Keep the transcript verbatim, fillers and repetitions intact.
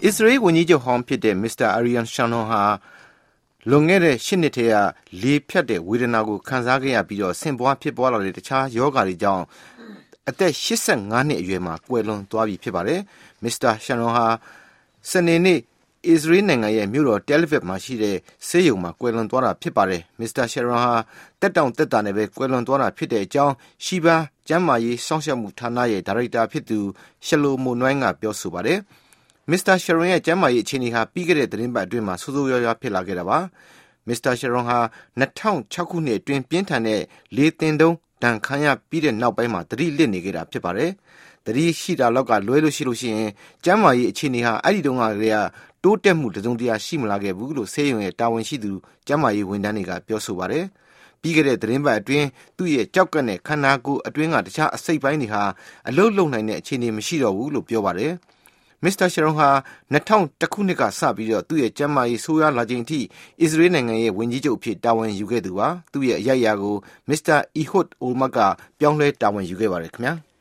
Israel ဝန်ကြီးချုပ်ဟောင်းဖြစ်တဲ့ Mister Ariel Sharon ဟာလွန်ခဲ့တဲ့ရှစ်နှစ်တည်းကလေဖြတ်တဲ့ဝေဒနာကိုခံစားခဲ့ရပြီးတော့ဆင့်ပွားဖြစ်ပွားလာတဲ့တခြားယောဂါတွေကြောင့်အသက်eighty-fiveနှစ်အရွယ်မှာကွယ်လွန်သွားပြီဖြစ်ပါတယ်။ Mister Sharon ဟာစနေနေ့ Israel နိုင်ငံရဲ့မြို့တော် Tel Aviv မှာရှိတဲ့ဆေးရုံမှာကွယ်လွန်သွားတာဖြစ်ပါတယ်။ Mister Sharon ဟာတက်တောင့်တက်တာနဲ့ပဲကွယ်လွန်သွားတာဖြစ်တဲ့အကြောင်းရှီဘာကျန်းမာရေးစောင့်ရှောက်မှုဌာနရဲ့ဒါရိုက်တာဖြစ်သူ Shlomo Noel ကပြောဆိုပါတယ်။ Mister Sharon ရဲ့ကျန်းမာရေးအခြေအနေဟာပြီးခဲ့တဲ့သတင်းပတ်အတွင်းမှာဆိုးဆိုးရွားရွားဖြစ်လာခဲ့တာပါ။ Mister Sharon ဟာtwo thousand sixခုနှစ်အတွင်းပြင်းထန်တဲ့လေသင်တုံးဒဏ်ခံရပြီးတဲ့နောက်ပိုင်းမှာသတိလစ်နေခဲ့တာဖြစ်ပါတယ်။သတိရှိတာလောက်ကလွဲလို့ရှိလို့ရှိရင်ကျန်းမာရေးအခြေအနေဟာအဲ့ဒီတုန်းကတည်းကတိုးတက်မှုတစုံတရာရှိမလာခဲ့ဘူးလို့ဆေးရုံရဲ့တာဝန်ရှိသူကျန်းမာရေးဝန်ထမ်းတွေကပြောဆိုပါတယ်။ပြီးခဲ့တဲ့သတင်းပတ်အတွင်းသူ့ရဲ့ကြောက်ကပ်နဲ့ခန္ဓာကိုယ်အတွင်းကတခြားအစိတ်ပိုင်းတွေဟာအလုတ်လုံနိုင်တဲ့အခြေအနေမရှိတော့ဘူးလို့ပြောပါတယ်။ Mister Sharon ဟာtwo thousand oneခုနှစ်ကစပြီးတော့သူ့ရဲ့ကျန်းမာရေးဆိုးရွားလာချိန်အထိ Israel နိုင်ငံရဲ့ဝန်ကြီးချုပ်အဖြစ်တာဝန်ယူခဲ့သူပါ။သူ့ရဲ့အရိုက်အရာကို Mister Ehud Olmert ကပြောင်းလဲတာဝန်ယူခဲ့ပါတယ်ခင်ဗျာ။